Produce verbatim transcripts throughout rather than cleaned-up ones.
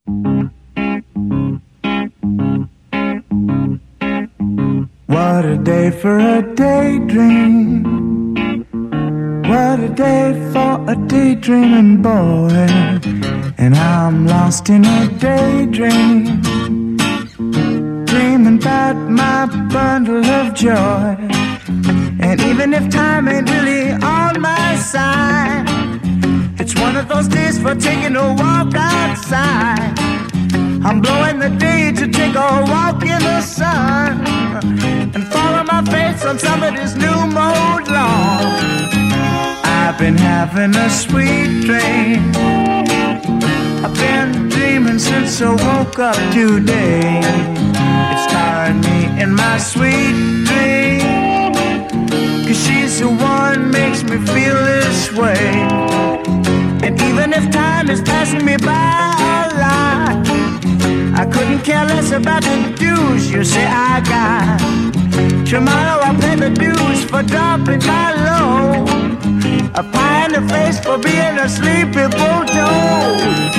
What a day for a daydream. What a day for a daydreaming boy. And I'm lost in a daydream, dreaming about my bundle of joy. And even if time ain't really on my side, it's one of those days for taking a walk outside. I'm blowing the day to take a walk in the sun and follow my face on somebody's new mode lawn. I've been having a sweet dream. I've been dreaming since I woke up today. It's starring me in my sweet dream, 'cause she's the one makes me feel this way. And even if time is passing me by a lot, I couldn't care less about the dues you say I got. Tomorrow I'll pay the dues for dropping my load, a pie in the face for being a sleepy bulldog.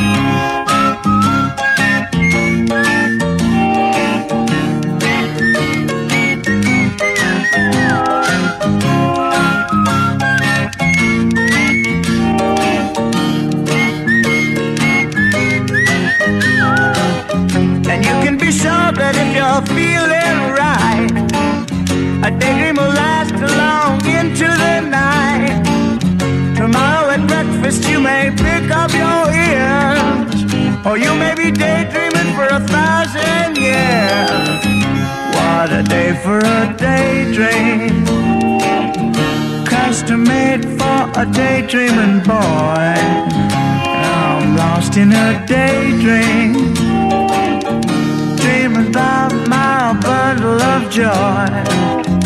And you can be sure that if you're feeling right, a daydream will last long into the night. Tomorrow at breakfast you may pick up your ears, or you may be daydreaming for a thousand years. What a day for a daydream, custom made for a daydreaming boy. I'm lost in a daydream, dreaming about my bundle of joy.